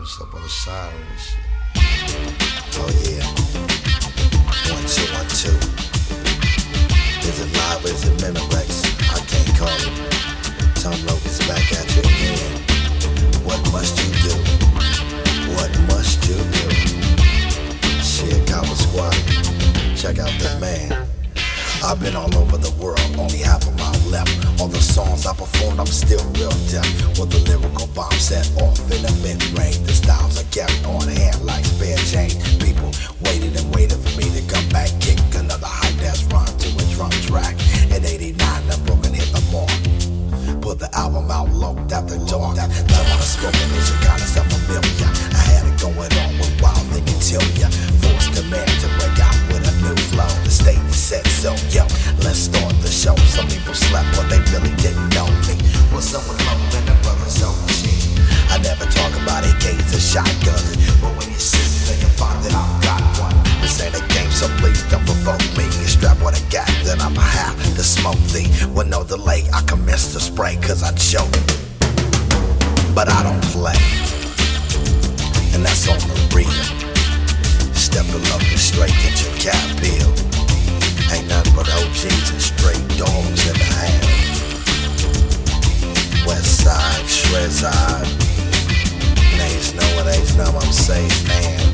what's up on the side and shit. Oh yeah. 1, 2, 1, 2. Is it live or is it Mimirex? I can't call it. Tom Logan's back at you again. What must you do? What must you do? Shit, Copper Squad. Check out this man. I've been all over the world, only half a mile left. All the songs I performed, I'm still real deaf. With the lyrical bomb set off in the mid-range, the styles are kept on hand like spare change. People waited and waited for me to come back, kick another high-def rhyme to a drum track. In '89, the broken hit the mark. Put the album out locked after dark. That one I spoken is your kind of stuff familiar. I had it going on with wild, they can tell ya. Forced the man to break out with a new flow. The state said so, yo, let's start the show. Some people slept, but they really didn't know me. What's up with love and the brothers on machine? I never talk about AKs or shotguns, but when you see then you find that I've got one. This ain't a game, so please don't provoke me. You strap what I got, then I'ma have to smoke thee. With no delay, I commence to spray, cause I joke, but I don't play. And that's on the real. Step below the straight, get your cap peeled. Ain't nothing but OGs and straight dogs in the house. West side, shred side. Nays know what A's know, I'm saying, man.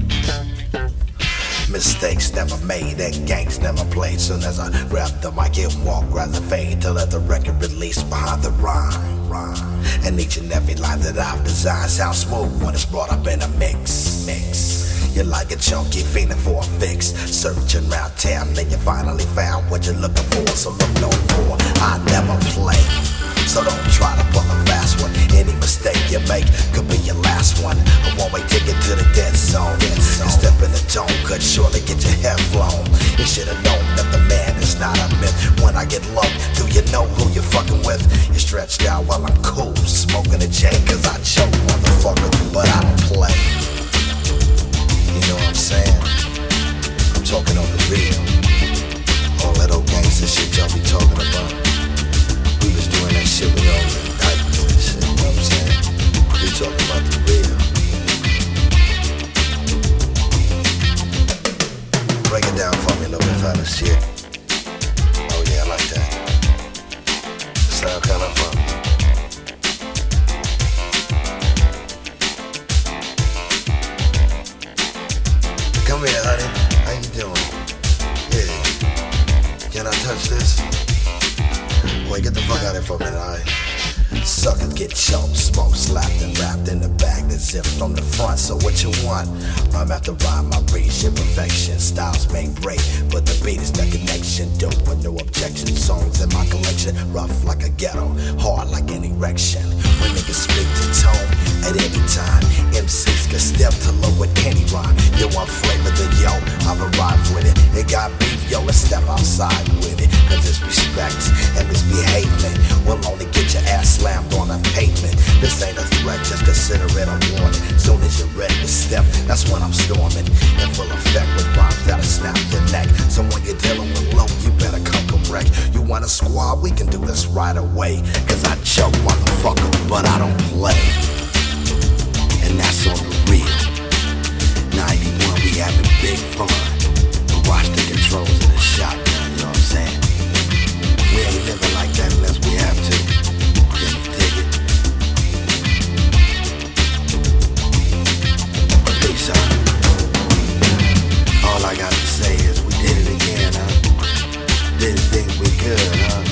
Mistakes never made and gangs never played. Soon as I grab the mic, it won't grab the fade to let the record release behind the rhyme. And each and every line that I've designed sounds smooth when it's brought up in a mix. You're like a junkie fiending for a fix, searching around town, then you finally found what you're looking for. So look no more, I never play. So don't try to pull a fast one. Any mistake you make could be your last one. A one-way ticket to the dead zone. And step in the tone could surely get your head blown. You should have known that the man is not a myth. When I get low, do you know who you're fucking with? You're stretched out while I'm cool, smoking a J, cause I choke, motherfucker, but I don't play. You know what I'm saying? I'm talking on the real. All that old gangster shit y'all be talking about. We was doing that shit with all the diapers and shit, you know what I'm saying? We talking about the real. Break it down for me a little bit, fella, shit. Oh yeah, I like that. Sound kinda fun. Come here, honey. How you doing? Yeah. Can I touch this? Boy, get the fuck out of here for a minute, alright? Suckers get choked, smoked, slapped, and wrapped in the bag that zipped from the front. So what you want? Rhyme after rhyme, I reach your perfection. Styles may break, but the beat is the connection. Dope with no objection. Songs in my collection, rough like a ghetto, hard like an erection. When niggas speak to tone at any time, MCs can step to low with any rhyme. You want flavor, then yo, I've arrived with it. It got beef, yo, let's step outside with it. Cause this respect and misbehavement will only get your ass slammed on the pavement. This ain't a threat, just consider it a warning. Soon as you're ready to step, that's when I'm storming. In full effect with rhymes that'll snap your neck. So when you're dealing with low, you better come correct. You want a squad, we can do this right away. Cause I choke, motherfucker, but I don't play. And that's on the real. 91, we having big fun. But watch the controls of the shotgun, you know what I'm saying? We ain't living like that unless we have to. Can you dig it? Peace out. All I got to say is we did it again, huh? Didn't think we could, huh?